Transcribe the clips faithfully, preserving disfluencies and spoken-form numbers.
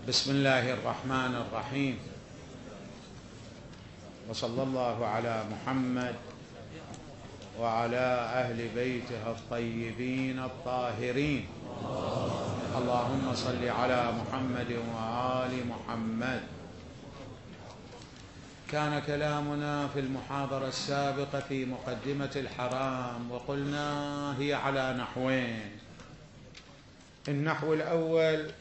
بسم الله الرحمن الرحيم، وصلى الله على محمد وعلى أهل بيته الطيبين الطاهرين. اللهم صل على محمد وآل محمد. كان كلامنا في المحاضرة السابقة في مقدمة الحرام، وقلنا هي على نحوين. النحو الأول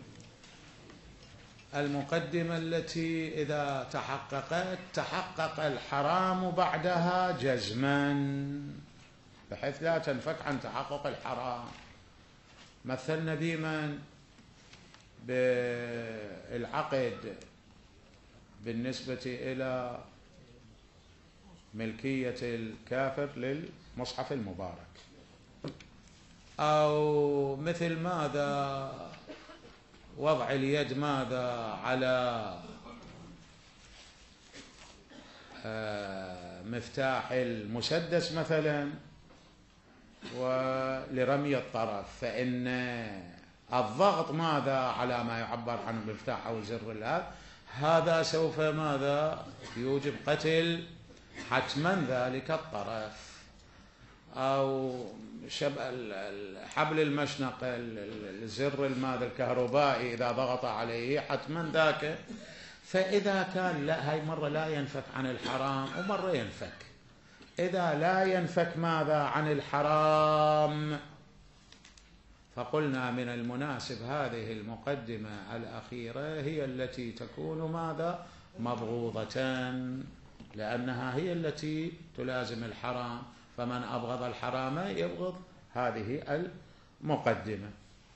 المقدمة التي إذا تحققت تحقق الحرام بعدها جزما، بحيث لا تنفك عن تحقق الحرام. مثلنا بمن؟ بالعقد بالنسبة إلى ملكية الكافر للمصحف المبارك، أو مثل ماذا؟ وضع اليد ماذا على مفتاح المسدس مثلا ولرمي الطرف، فإن الضغط ماذا على ما يعبر عنه المفتاح أو زر الهذا، هذا سوف ماذا يوجب قتل حتما ذلك الطرف. أو حبل المشنقة الزر الماذا الكهربائي إذا ضغط عليه حتما ذاك. فإذا كان لا، هاي مرة لا ينفك عن الحرام ومرة ينفك. إذا لا ينفك ماذا عن الحرام، فقلنا من المناسب هذه المقدمة الأخيرة هي التي تكون ماذا مبغوضة، لأنها هي التي تلازم الحرام. فمن أبغض الحرام يبغض هذه المقدمة.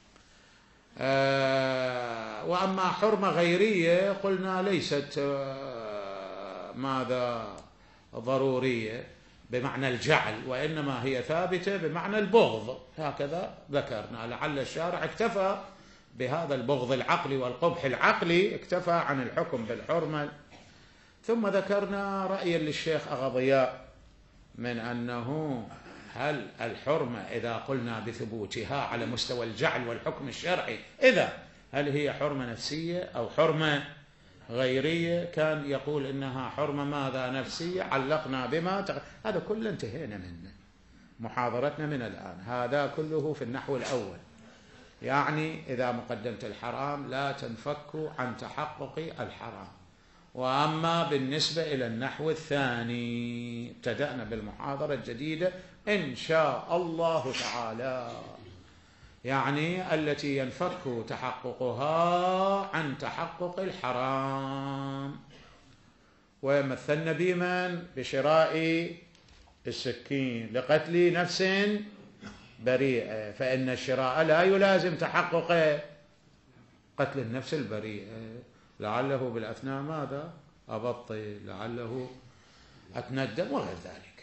آه وأما حرمة غيرية قلنا ليست آه ماذا ضرورية بمعنى الجعل، وإنما هي ثابتة بمعنى البغض. هكذا ذكرنا، لعل الشارع اكتفى بهذا البغض العقلي والقبح العقلي، اكتفى عن الحكم بالحرمة. ثم ذكرنا رأيا للشيخ أغضياء من أنه هل الحرمة إذا قلنا بثبوتها على مستوى الجعل والحكم الشرعي، إذا هل هي حرمة نفسية أو حرمة غيرية؟ كان يقول إنها حرمة ماذا نفسية، علقنا بما تغ... هذا كله انتهينا منه، محاضرتنا من الآن هذا كله في النحو الأول. يعني إذا مقدمة الحرام لا تنفك عن تحقق الحرام. وأما بالنسبة إلى النحو الثاني ابتدأنا بالمحاضرة الجديدة إن شاء الله تعالى، يعني التي ينفك تحققها عن تحقق الحرام. ومثلنا بمن؟ بشراء السكين لقتل نفس بريئة، فإن الشراء لا يلازم تحقق قتل النفس البريئة. لعله بالأثناء ماذا أبطي، لعله أتندم وغير ذلك.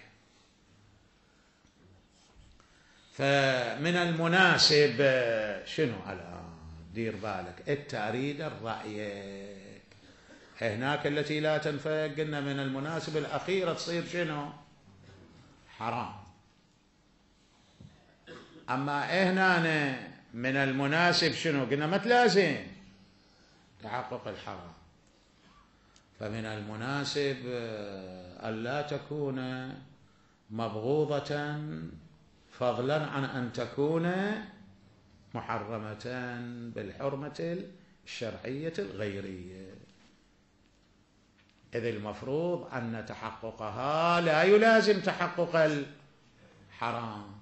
فمن المناسب شنو الآن؟ دير بالك التاريد الرأيك هناك التي لا تنفك، قلنا من المناسب الأخيرة تصير شنو؟ حرام. أما هنا من المناسب شنو؟ قلنا ما تلازم تحقق الحرام. فمن المناسب ألا تكون مبغوضة فضلا عن أن تكون محرمة بالحرمة الشرعية الغيرية، إذ المفروض أن تحققها لا يلازم تحقق الحرام.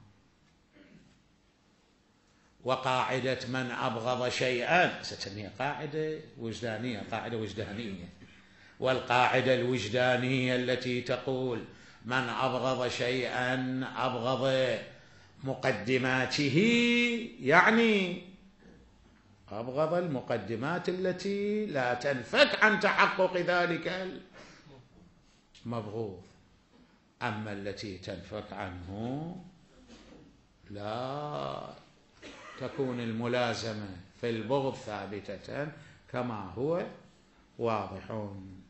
وقاعدة من أبغض شيئا ستسميها قاعدة وجدانية، قاعدة وجدانية. والقاعدة الوجدانية التي تقول من أبغض شيئا أبغض مقدماته، يعني أبغض المقدمات التي لا تنفك عن تحقق ذلك المبغوض. أما التي تنفك عنه لا تكون الملازمة في البغض ثابتة كما هو واضح.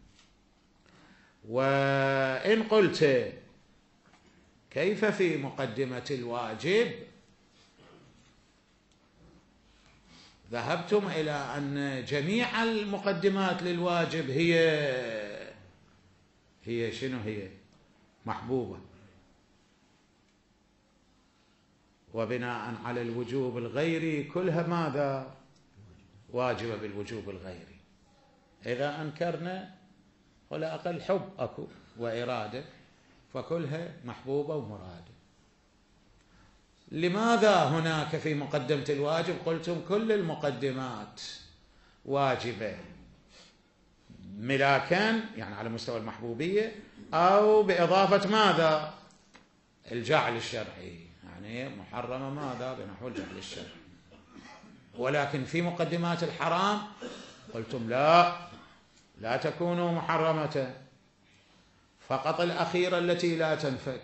وإن قلت كيف في مقدمة الواجب، ذهبتم إلى أن جميع المقدمات للواجب هي هي شنو هي؟ محبوبة، وبناء على الوجوب الغيري كلها ماذا؟ واجبة بالوجوب الغيري. إذا أنكرنا ولا أقل حب أكو وإرادة، فكلها محبوبة ومرادة. لماذا هناك في مقدمة الواجب قلتم كل المقدمات واجبة ملاكا، يعني على مستوى المحبوبية، أو بإضافة ماذا؟ الجعل الشرعي، يعني محرمة ماذا؟ بنحو الجعل الشرعي. ولكن في مقدمات الحرام قلتم لا، لا تكون محرمة، فقط الأخيرة التي لا تنفك.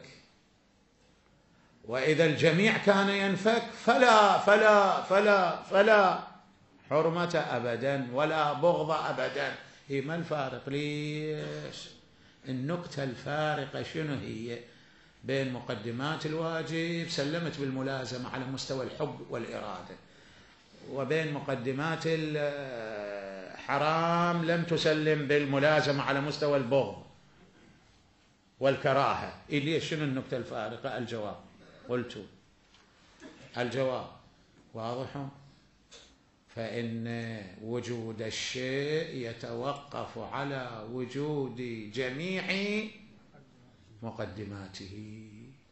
وإذا الجميع كان ينفك فلا فلا فلا فلا حرمة أبدا ولا بغض أبدا. هي ما الفارق؟ ليش؟ النكتة الفارقة شنو هي بين مقدمات الواجب سلمت بالملازمة على مستوى الحب والإرادة، وبين مقدمات الحرام لم تسلم بالملازمة على مستوى البغض والكراهة؟ ليش؟ شنو النكتة الفارقة؟ الجواب قلت الجواب واضح. فإن وجود الشيء يتوقف على وجود جميع مقدماته،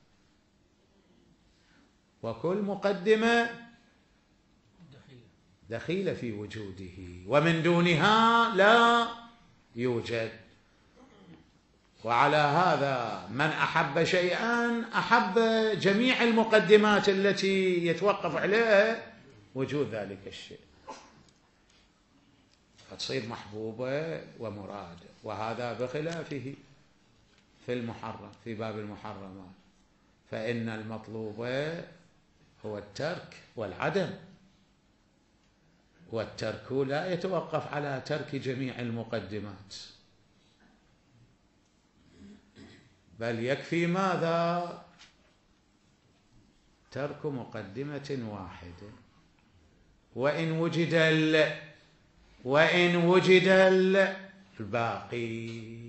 وكل مقدمة دخيلة في وجوده، ومن دونها لا يوجد. وعلى هذا من أحب شيئا أحب جميع المقدمات التي يتوقف عليها وجود ذلك الشيء، فتصير محبوبة ومرادة. وهذا بخلافه في المحرم، في باب المحرمات، فإن المطلوب هو الترك والعدم، والترك لا يتوقف على ترك جميع المقدمات، بل يكفي ماذا؟ ترك مقدمة واحدة. وإن وجد ال وإن وجد الباقي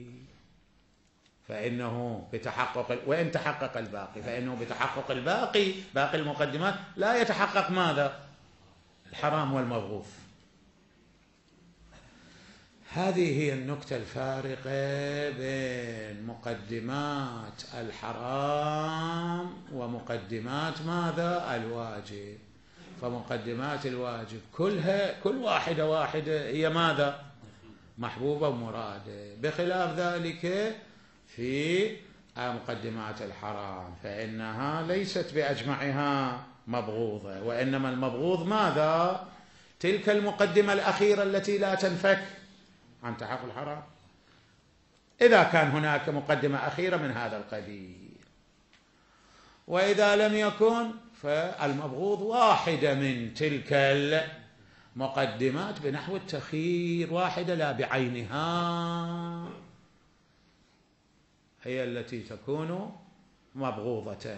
فإنه بتحقق، وإن تحقق الباقي فإنه بتحقق الباقي باقي المقدمات لا يتحقق ماذا؟ الحرام والمبغوث. هذه هي النكتة الفارقة بين مقدمات الحرام ومقدمات ماذا؟ الواجب. فمقدمات الواجب كلها كل واحدة واحدة هي ماذا؟ محبوبة ومرادة، بخلاف ذلك في مقدمات الحرام فإنها ليست بأجمعها مبغوضة، وإنما المبغوض ماذا؟ تلك المقدمة الأخيرة التي لا تنفك عن تحقق الحرام، إذا كان هناك مقدمة أخيرة من هذا القبيل. وإذا لم يكن فالمبغوض واحدة من تلك المقدمات بنحو التخيير، واحدة لا بعينها هي التي تكون مبغوضة.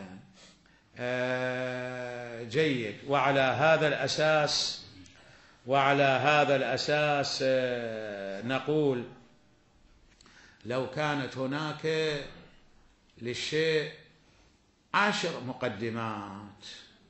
آه جيد. وعلى هذا الأساس وعلى هذا الأساس آه نقول لو كانت هناك للشيء عشر مقدمات،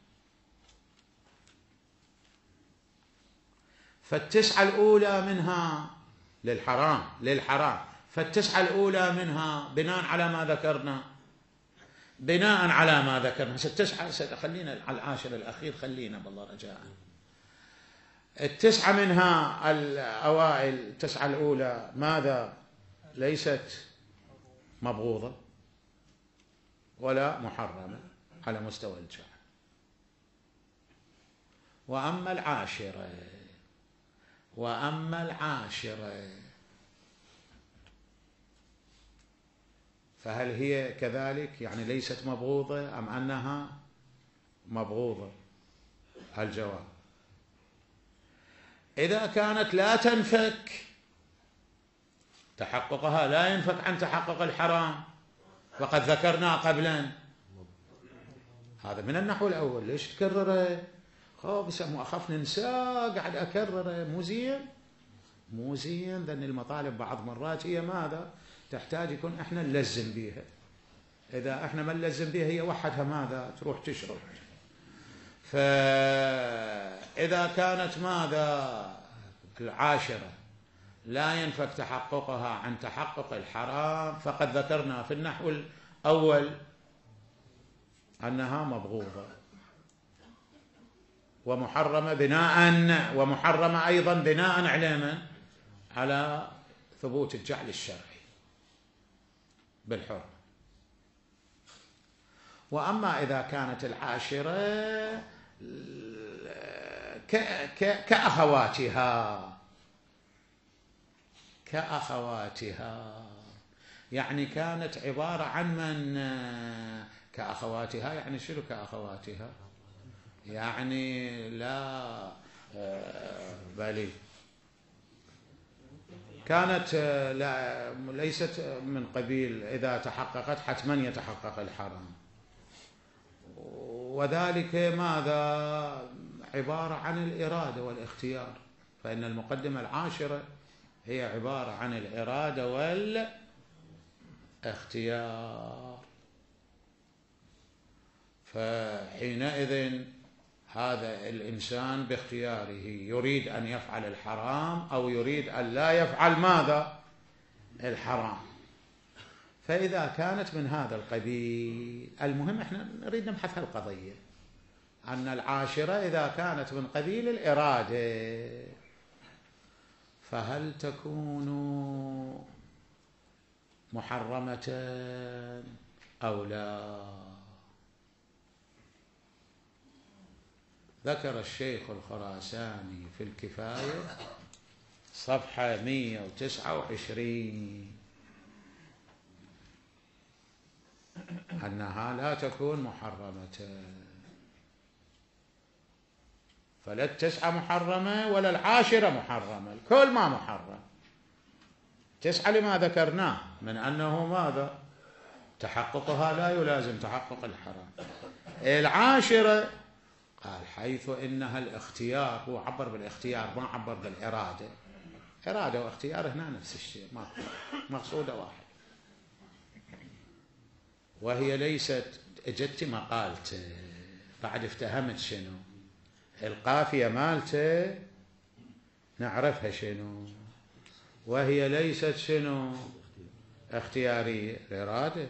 فالتسعة الأولى منها للحرام للحرام فالتسعة الأولى منها بناء على ما ذكرنا بناء على ما ذكرنا التسعة، خلينا على العاشر الأخير، خلينا بالله رجاء. التسعة منها الأوائل، التسعة الأولى ماذا؟ ليست مبغوضة ولا محرمة على مستوى الجعل. وأما العاشرة وأما العاشرة فهل هي كذلك؟ يعني ليست مبغوضة أم أنها مبغوضة؟ الجواب: إذا كانت لا تنفك، تحققها لا ينفك عن تحقق الحرام، وقد ذكرنا قبلا هذا من النحو الأول. ليش تكرره؟ خو بس مو أخاف ننساه، قاعد أكرره، مو زين مو زين. لأن المطالب بعض مرات هي ماذا تحتاج يكون إحنا نلزم بيها. إذا إحنا ما نلزم بيها هي وحدها ماذا تروح تشرب. فإذا كانت ماذا العاشرة لا ينفك تحققها عن تحقق الحرام، فقد ذكرنا في النحو الأول أنها مبغوضة ومحرمة بناء ومحرمة أيضا بناء على من؟ على ثبوت الجعل الشرعي بالحرمة. وأما إذا كانت العاشرة كأخواتها كأخواتها يعني كانت عبارة عن من كأخواتها، يعني شنو كأخواتها؟ يعني لا بل كانت لا ليست من قبيل إذا تحققت حتما يتحقق الحرام، وذلك ماذا عبارة عن الإرادة والاختيار. فإن المقدمة العاشرة هي عبارة عن الإرادة والاختيار. فحينئذ هذا الإنسان باختياره يريد أن يفعل الحرام أو يريد أن لا يفعل ماذا الحرام. فإذا كانت من هذا القبيل، المهم احنا نريد نبحث هالقضية، أن العاشرة إذا كانت من قبيل الإرادة فهل تكون محرمة أو لا؟ ذكر الشيخ الخراساني في الكفاية صفحة مئة وتسعة وعشرين أنها لا تكون محرمة، فلا التسعة محرمة ولا العاشرة محرمة، الكل ما محرم. تسعة لما ذكرناه من أنه ماذا تحققها لا يلازم تحقق الحرام. العاشرة قال حيث إنها الاختيار، هو عبر بالاختيار ما عبر بالإرادة. إرادة واختيار هنا نفس الشيء، ما مقصودة واحد. وهي ليست اجت مقالته بعد افتهمت شنو القافية مالته نعرفها شنو، وهي ليست شنو اختيارية. الإرادة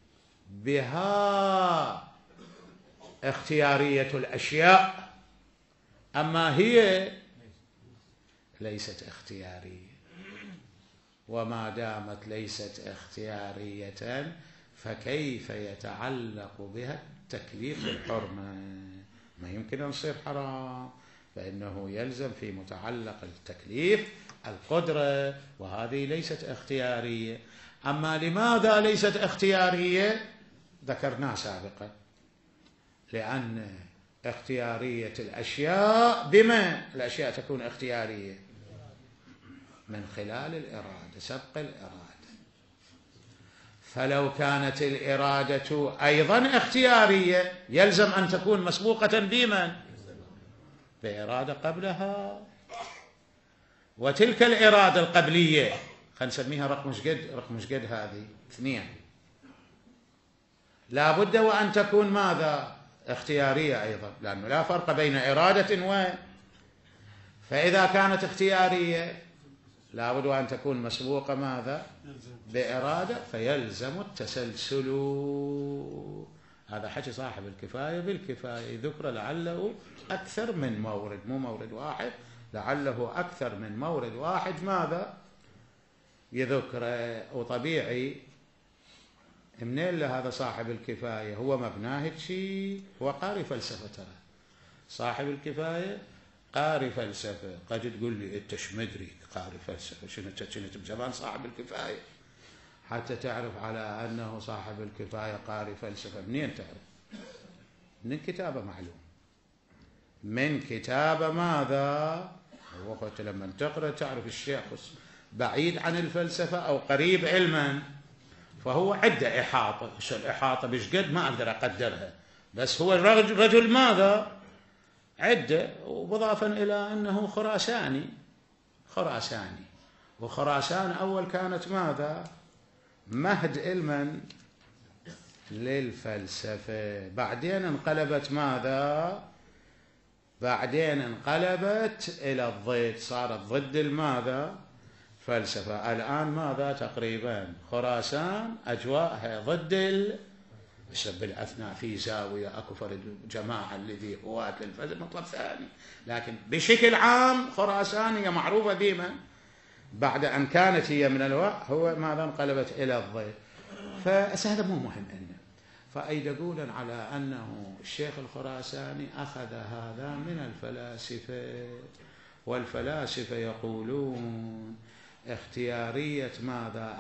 بها اختيارية الأشياء، أما هي ليست اختيارية. وما دامت ليست اختيارية فكيف يتعلق بها التكليف الحرمة؟ ما يمكن أن يصير حرام، فإنه يلزم في متعلق التكليف القدرة، وهذه ليست اختيارية. أما لماذا ليست اختيارية؟ ذكرناه سابقا، لأن اختيارية الأشياء بما الأشياء تكون اختيارية من خلال الإرادة، سبق الإرادة. فلو كانت الإرادة أيضا اختيارية يلزم أن تكون مسبوقة بمن؟ بإرادة قبلها. وتلك الإرادة القبلية خلينا نسميها رقم شقد رقم شقد هذه اثنين، لا بد وأن تكون ماذا اختيارية أيضا، لأنه لا فرق بين إرادة و فإذا كانت اختيارية لا بد وأن تكون مسبوقة ماذا بإرادة، فيلزم التسلسل. هذا حكي صاحب الكفاية بالكفاية، ذكر لعله أكثر من مورد، مو مورد واحد، لعله أكثر من مورد واحد ماذا يذكره. وطبيعي منين لهذا صاحب الكفاية هو مبناه شيء، هو قاري فلسفة. ترى صاحب الكفاية قاري فلسفة. قد تقول لي انت ايش مدري قاري فلسفة، شنو شنو بزمان صاحب الكفاية حتى تعرف على انه صاحب الكفاية قاري فلسفة؟ منين تعرف؟ من كتابه معلوم، من كتابه ماذا وقت لما تقرأ تعرف الشيخ بعيد عن الفلسفة أو قريب علما، فهو عنده إحاطة. الإحاطة بشقد ما أقدر أقدرها، بس هو الرجل رجل ماذا عدة، ومضافا إلى أنه خراساني خراساني وخراسان أول كانت ماذا؟ مهد علما للفلسفة، بعدين انقلبت ماذا؟ بعدين انقلبت إلى الضد، صارت ضد الماذا؟ فلسفة. الآن ماذا تقريبا؟ خراسان أجواءها ضد ال بالأثناء في زاوية أكو فرد جماعة الذي هواة للفلسفة مطلب ثاني، لكن بشكل عام خراسان هي معروفة ديما بعد أن كانت هي من الواء هو ماذا؟ انقلبت إلى الضد. فهذا مو مهم إنه فأيد يقولا على أنه الشيخ الخراساني أخذ هذا من الفلاسفة، والفلاسفة يقولون اختيارية ماذا؟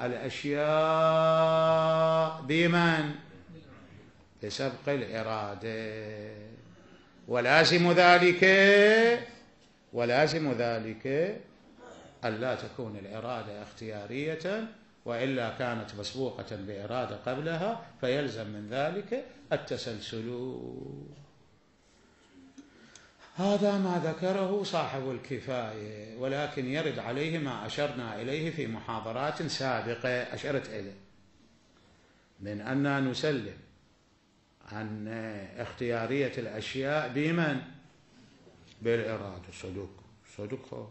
الأشياء بمن؟ بسبق الإرادة، ولازم ذلك ولازم ذلك ألا تكون الإرادة اختيارية، وإلا كانت مسبوقة بإرادة قبلها، فيلزم من ذلك التسلسل. هذا ما ذكره صاحب الكفاية، ولكن يرد عليه ما أشرنا إليه في محاضرات سابقة أشرت إليه من أن نسلم عن اختيارية الأشياء بمن؟ بالإرادة. صدق صدق.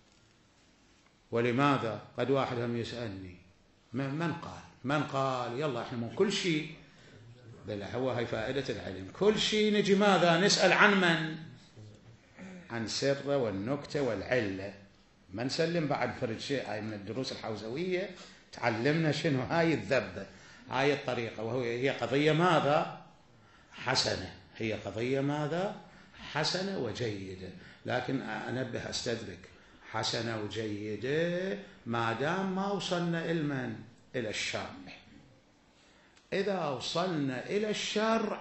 ولماذا؟ قد واحد هم يسألني من قال من قال يلا احنا مو كل شيء، بل هو هي فائدة العلم، كل شيء نجي ماذا؟ نسأل عن من؟ عن سر والنكتة والعلة. ما نسلم بعد فرد شيء. هاي من الدروس الحوزوية تعلمنا شنو هاي الذبة، هاي الطريقة، وهي هي قضية ماذا؟ حسنة. هي قضية ماذا؟ حسنة وجيدة، لكن أنبه أستدرك حسنة وجيدة ما دام ما وصلنا إلى إلى الشرع. إذا وصلنا إلى الشرع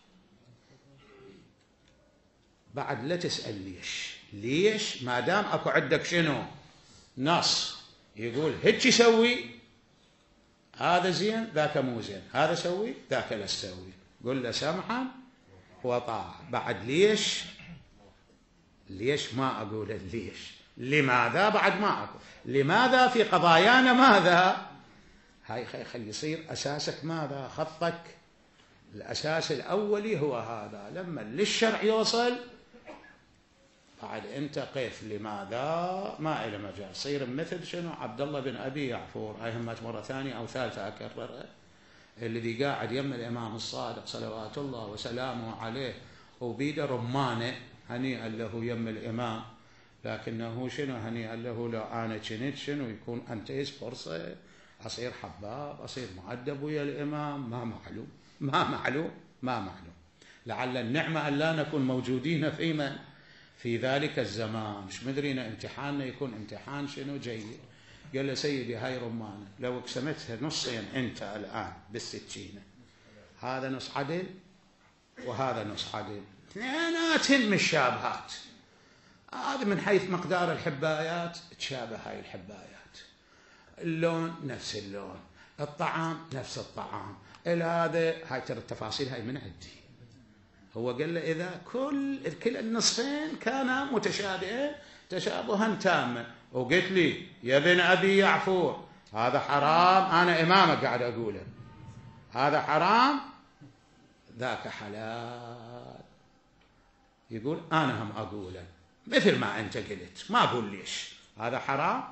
بعد لا تسأل ليش ليش ما دام أكو عندك شنو؟ نص يقول هيك سوي، هذا زين ذاك مو زين، هذا سوي ذاك لا تسوي، قل له سمحا وطاعة. بعد ليش ليش ما أقول ليش، لماذا بعد ما أقول لماذا في قضايانا ماذا؟ هاي خلي يصير أساسك ماذا؟ خطك الأساس الأولي هو هذا. لما للشرع يوصل بعد أنت قيف لماذا ما إلى مجال. صير مثل شنو؟ عبد الله بن أبي يعفور، هاي همت مرة ثانية أو ثالثة أكررها، الذي قاعد يم الإمام الصادق صلوات الله وسلامه عليه وبيده رمانة هنيئا له يم الإمام، لكنه شنو هنيئا له لو أنا كنت شنو يكون أنتهز فرصة أصير حباب أصير مؤدب ويا الإمام. ما معلوم ما معلوم ما معلوم. لعل النعمة أن لا نكون موجودين في من؟ في ذلك الزمان. مش مدرين امتحاننا يكون امتحان شنو جيد. قال له سيدي هاي رمانة لو اقسمتها نصين أنت الآن بالسكينة، هذا نص عدل وهذا نص عدل، اثنيناتهم مشابهات. هذا من حيث مقدار الحبايات تشابه هاي الحبايات، اللون نفس اللون، الطعام نفس الطعام، هذا هاي ترى التفاصيل هاي من عندي. هو قال له إذا كل كل النصفين كانا متشابهين تشابها تاما، وقلت لي يا ابن أبي يعفور هذا حرام، أنا إمامك قاعد أقوله هذا حرام ذاك حلال، يقول أنا هم أقوله مثل ما أنت قلت، ما أقول ليش هذا حرام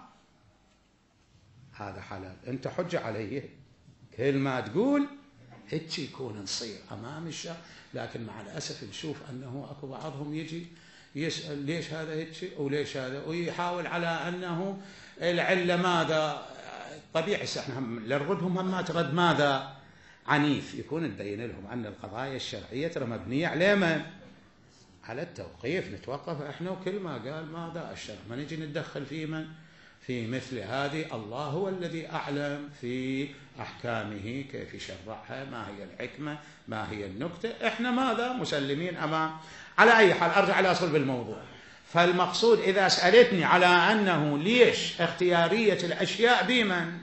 هذا حلال، أنت حجة علي كل ما تقول هيك يكون نصير أمام الشرع. لكن مع الأسف نشوف أنه أكو بعضهم يجي يسأل ليش هذا هيك وليش هذا، ويحاول على أنه العلة ماذا طبيعي. احنا لنردهم هم ما ترد ماذا عنيف، يكون نبين لهم أن القضايا الشرعية ترى مبنية على من؟ على التوقيف. نتوقف احنا وكل ما قال ماذا الشرع، ما نجي نتدخل في من في مثل هذه. الله هو الذي أعلم في أحكامه كيف يشرعها، ما هي الحكمة ما هي النكتة، احنا ماذا مسلمين أمام. على أي حال أرجع إلى أصل بالموضوع. فالمقصود إذا سألتني على أنه ليش اختيارية الأشياء بمن؟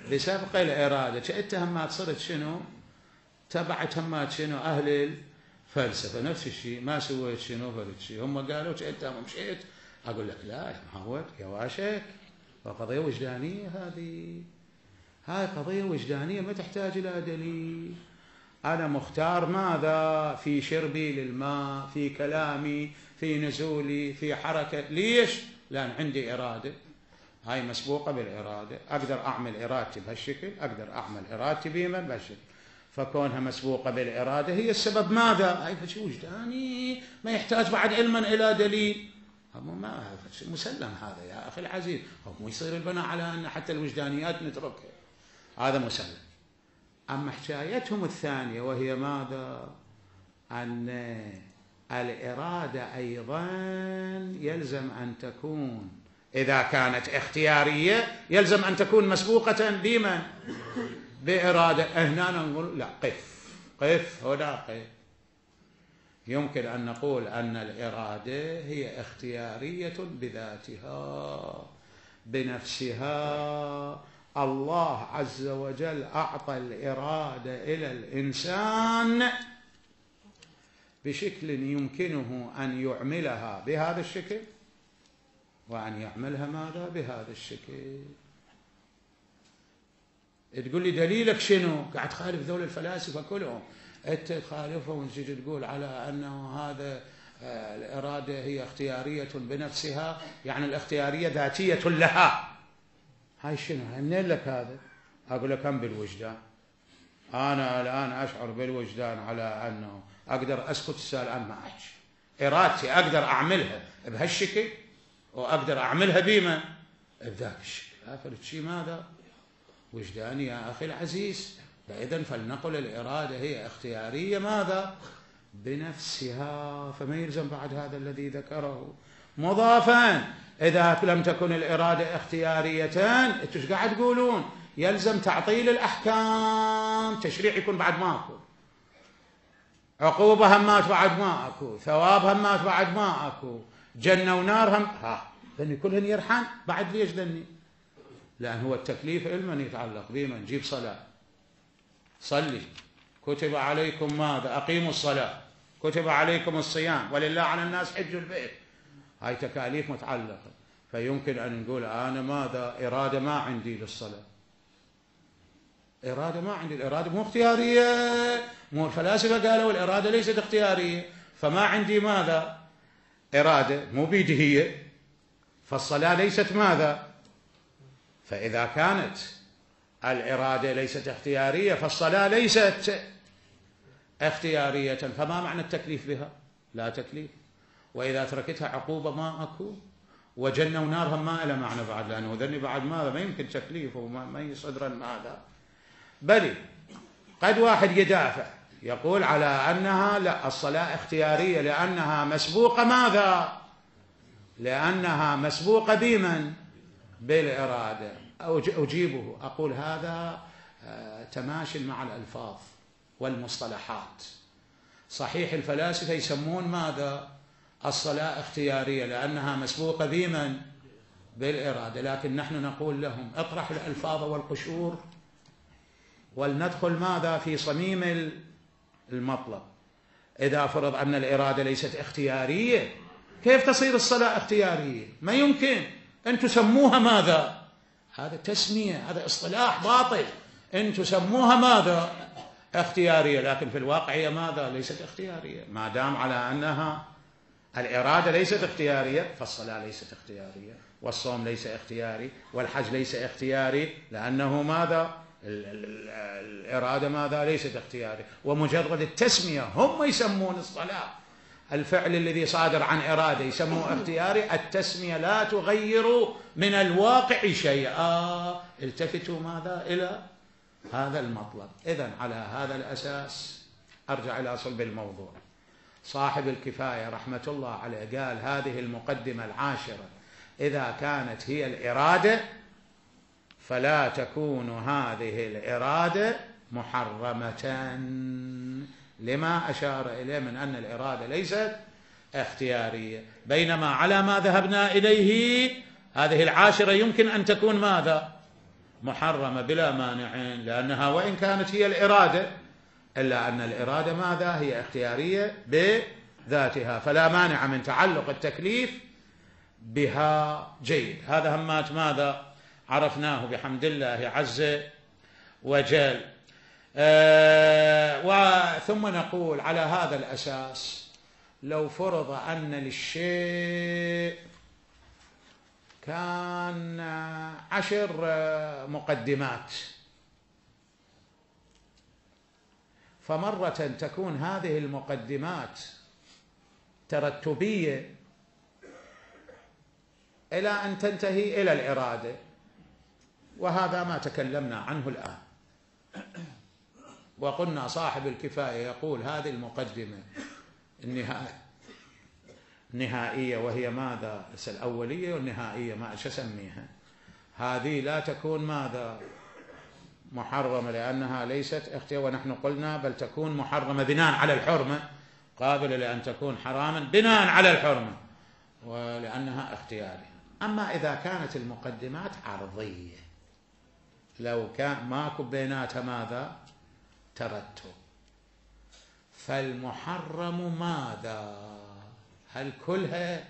بسبق الإرادة. أنت همات صرت شنو؟ تبعت همات شنو؟ أهل فلسفة نفس الشيء، ما سويت شنو فرد شيء، هم قالوا أنت ما مشيت، أقول لك لا معود يا واشك، قضية وجدانية هذه، هاي قضية وجدانية ما تحتاج إلى دليل. أنا مختار ماذا في شربي للماء، في كلامي، في نزولي، في حركة. ليش؟ لأن عندي إرادة، هاي مسبوقة بالإرادة، أقدر أعمل إرادتي بهالشكل، أقدر أعمل إرادتي بمن بهالشكل، فكونها مسبوقة بالإرادة هي السبب. ماذا؟ هاي شيء وجداني ما يحتاج بعد علما إلى دليل، ما مسلم هذا يا أخي العزيز. مو يصير البناء على أن حتى الوجدانيات نتركها، هذا مسلم. أما حكايتهم الثانية وهي ماذا؟ أن الإرادة أيضا يلزم أن تكون، إذا كانت اختيارية يلزم أن تكون مسبوقة بمن؟ بإرادة. هنا نقول لا، قف قف هنا قف. يمكن أن نقول أن الإرادة هي اختيارية بذاتها بنفسها. الله عز وجل أعطى الإرادة إلى الإنسان بشكل يمكنه أن يعملها بهذا الشكل وأن يعملها ماذا؟ بهذا الشكل. تقول لي دليلك شنو؟ قاعد تخالف ذول الفلاسفة كلهم، أنت تخالفهم وتجي تقول على أنه هذا الإرادة هي اختيارية بنفسها، يعني الاختيارية ذاتية لها. هاي شنو؟ منين لك هذا؟ أقول لك هم بالوجدان. أنا الآن أشعر بالوجدان على أنه أقدر أسكت السؤال الآن ما أحكي، إرادتي أقدر أعملها بهالشكل وأقدر أعملها بما بذاك الشكل. هذا شيء ماذا؟ وجداني يا أخي العزيز. فإذا فلنقل الإرادة هي اختيارية ماذا؟ بنفسها، فما يلزم بعد هذا الذي ذكره مضافا. إذا لم تكن الإرادة اختيارية أنتوا ايش قاعد تقولون؟ يلزم تعطيل الأحكام، تشريع يكون بعد ما أكو، عقوبة همات بعد ما أكو، ثواب همات بعد ما أكو، جنة ونار هم، ها ذني كلهن يرحم بعد. ليش ذني؟ لأن هو التكليف علما يتعلق بما نجيب صلاة، صلي، كتب عليكم ماذا؟ أقيموا الصلاة، كتب عليكم الصيام، ولله على الناس حج البيت. هاي تكاليف متعلقة. فيمكن أن نقول أنا ماذا؟ إرادة ما عندي للصلاة، إرادة ما عندي، الإرادة مو اختيارية، مو الفلاسفة قالوا الإرادة ليست اختيارية، فما عندي ماذا؟ إرادة مو بيدي هي، فالصلاة ليست ماذا؟ فإذا كانت الإرادة ليست اختيارية فالصلاة ليست اختيارية، فما معنى التكليف بها؟ لا تكليف. وإذا تركتها عقوبة ما أكو، وجنة ونار هم ما إلى معنى بعد، لأنه ذني بعد ماذا؟ ما يمكن تكليفه وما يصدر ماذا؟ بل قد واحد يدافع يقول على أنها لا، الصلاة اختيارية لأنها مسبوقة ماذا؟ لأنها مسبوقة بمن؟ بالإرادة. أجيبه أقول هذا تماشي مع الألفاظ والمصطلحات. صحيح الفلاسفة يسمون ماذا؟ الصلاة اختيارية لأنها مسبوقة بمن؟ بالإرادة، لكن نحن نقول لهم اطرح الألفاظ والقشور ولندخل ماذا؟ في صميم المطلب. إذا فرض أن الإرادة ليست اختيارية كيف تصير الصلاة اختيارية؟ ما يمكن. أن تسموها ماذا؟ هذا تسمية، هذا اصطلاح باطل. أن تسموها ماذا؟ اختيارية، لكن في الواقع هي ماذا؟ ليست اختيارية. ما دام على أنها الإرادة ليست اختيارية فالصلاة ليست اختيارية، والصوم ليس اختياري، والحج ليس اختياري، لأنه ماذا؟ الإرادة ماذا؟ ليست اختياري. ومجرد التسمية هم يسمون الصلاة الفعل الذي صادر عن إرادة يسموه اختياري، التسمية لا تغير من الواقع شيئا. التفتوا ماذا؟ إلى هذا المطلب. إذن على هذا الأساس أرجع إلى صلب الموضوع. صاحب الكفاية رحمة الله عليه قال هذه المقدمة العاشرة إذا كانت هي الإرادة فلا تكون هذه الإرادة محرمة، لما أشار إليه من أن الإرادة ليست اختيارية. بينما على ما ذهبنا إليه هذه العاشرة يمكن أن تكون ماذا؟ محرمة بلا مانع، لأنها وإن كانت هي الإرادة إلا أن الإرادة ماذا؟ هي اختيارية بذاتها، فلا مانع من تعلق التكليف بها. جيد، هذا همات ماذا عرفناه بحمد الله عز وجل. آه وثم نقول على هذا الأساس لو فرض أن للشيء كان عشر مقدمات، فمرة تكون هذه المقدمات ترتبية إلى أن تنتهي إلى الإرادة، وهذا ما تكلمنا عنه الآن. وقلنا صاحب الكفاية يقول هذه المقدمة النهائية وهي ماذا؟ الأولية والنهائية، ما شو أسميها؟ هذه لا تكون ماذا؟ محرمة، لأنها ليست اختيار، ونحن قلنا بل تكون محرمة بناء على الحرمة، قابلة لأن تكون حراما بناء على الحرمة ولأنها اختيارية. أما إذا كانت المقدمات عرضية، لو كان ماكو بيناتها ماذا؟ ترتب، فالمحرم ماذا؟ هل كلها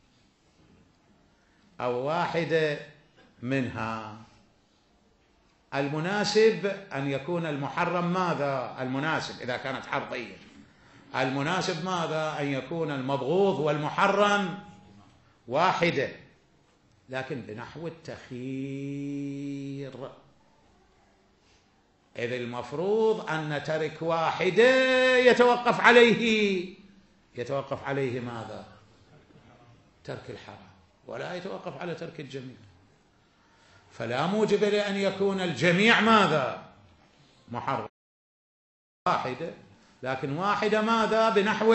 أو واحدة منها؟ المناسب أن يكون المحرم ماذا؟ المناسب إذا كانت عرضية، المناسب ماذا؟ أن يكون المبغوض والمحرم واحدة، لكن بنحو التخيير، إذ المفروض أن ترك واحدة يتوقف عليه يتوقف عليه ماذا؟ ترك الحرام، ولا يتوقف على ترك الجميع. فلا موجب لأن يكون الجميع ماذا؟ محرم، واحدة، لكن واحدة ماذا؟ بنحو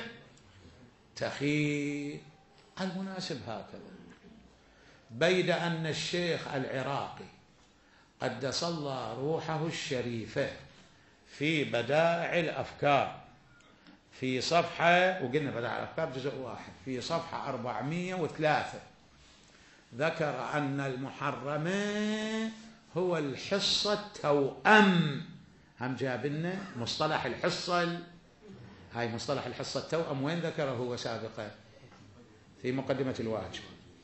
التخيير. المناسب هكذا. بيد أن الشيخ العراقي قدس الله روحه الشريفة في بدائع الأفكار في صفحة، وقلنا بدائع الأفكار جزء واحد، في صفحة أربعمائة وثلاثة ذكر أن المحرم هو الحصة التوأم. هم جاب لنا مصطلح الحصة، هاي مصطلح الحصة التوأم وين ذكره هو سابقا؟ في مقدمة الواجب.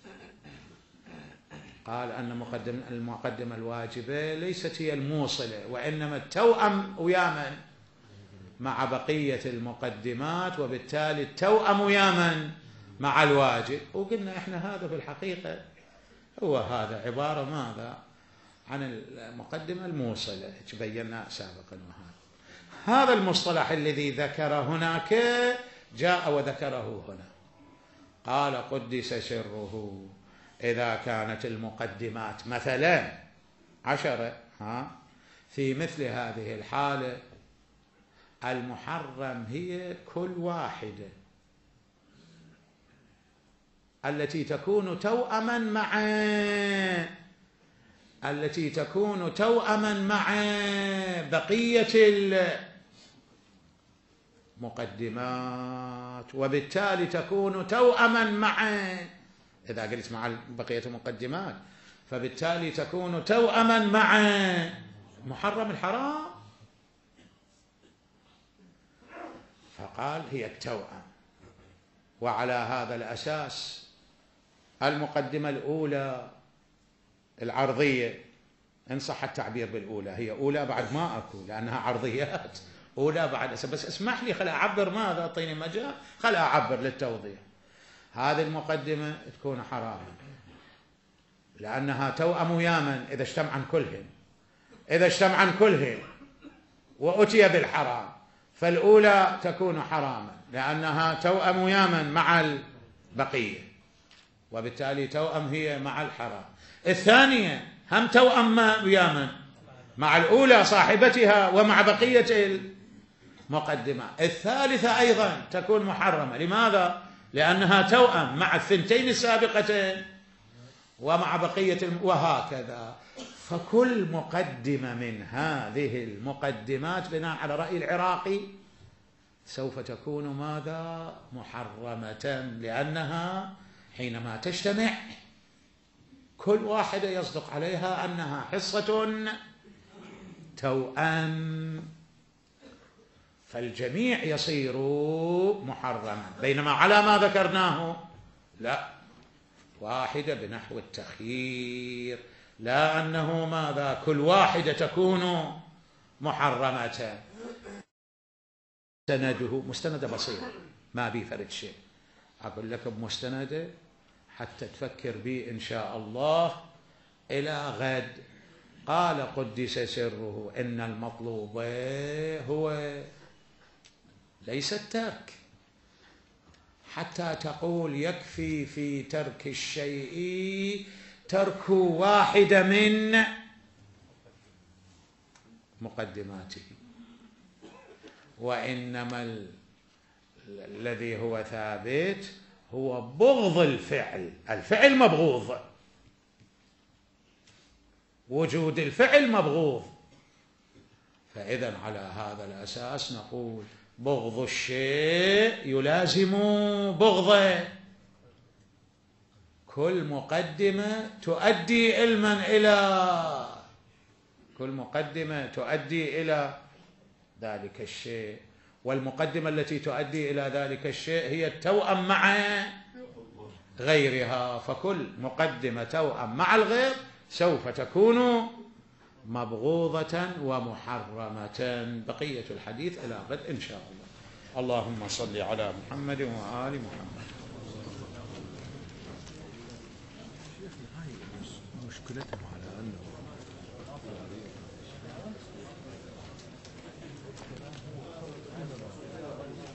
قال أن مقدم المقدمة الواجبة ليست هي الموصلة، وإنما التوأم ويا من؟ مع بقية المقدمات، وبالتالي التوأم ويا من؟ مع الواجب. وقلنا إحنا هذا في الحقيقة هو هذا عبارة ماذا؟ عن المقدمة الموصلة، بينا سابقا. وهذا هذا المصطلح الذي ذكر هناك جاء وذكره هنا. قال قدس سره إذا كانت المقدمات مثلا عشرة، ها، في مثل هذه الحالة المحرم هي كل واحدة التي تكون توأما مع التي تكون توأما مع بقية المقدمات، وبالتالي تكون توأما مع، إذا قلت مع بقية المقدمات فبالتالي تكون توأما مع محرم الحرام. فقال هي التوأم. وعلى هذا الأساس المقدمة الأولى العرضية، إن صح التعبير بالأولى، هي أولى بعد ما أكو لأنها عرضيات، أولى بعد، بس اسمح لي خل أعبر ماذا؟ أعطيني مجال خل أعبر للتوضيح. هذه المقدمة تكون حراما لأنها توأم ويا من؟ إذا اجتمعن كلهن إذا اجتمعن كلهن وأتي بالحرام، فالأولى تكون حراما لأنها توأم ويا من؟ مع البقية، وبالتالي توأم هي مع الحرام. الثانية هم توأم ويا من؟ مع الأولى صاحبتها ومع بقية المقدمة. الثالثة أيضا تكون محرمة، لماذا؟ لأنها توأم مع الثنتين السابقتين ومع بقية الم... وهكذا. فكل مقدمة من هذه المقدمات بناء على رأي العراقي سوف تكون ماذا؟ محرمة، لأنها حينما تجتمع كل واحدة يصدق عليها أنها حصة توأم. فالجميع يصير محرما، بينما على ما ذكرناه لا، واحدة بنحو التخيير، لا أنه ماذا كل واحدة تكون محرمة. مستنده مستند بسيط ما بي فرد شيء، أقول لك بمستنده حتى تفكر بي إن شاء الله إلى غد. قال قدس سره إن المطلوب هو ليس الترك، حتى تقول يكفي في ترك الشيء ترك واحدة من مقدماته، وإنما ال... الذي هو ثابت هو بغض الفعل، الفعل مبغوض، وجود الفعل مبغوض. فإذا على هذا الأساس نقول بغض الشيء يلازم بغضه. كل مقدمة تؤدي علما إلى كل مقدمة تؤدي إلى ذلك الشيء، والمقدمة التي تؤدي إلى ذلك الشيء هي التوأم مع غيرها، فكل مقدمة توأم مع الغير سوف تكون مبغوضة ومحرمة. بقية الحديث إلى غد إن شاء الله. اللهم صل على محمد وآل محمد. مشكلتهم على أنه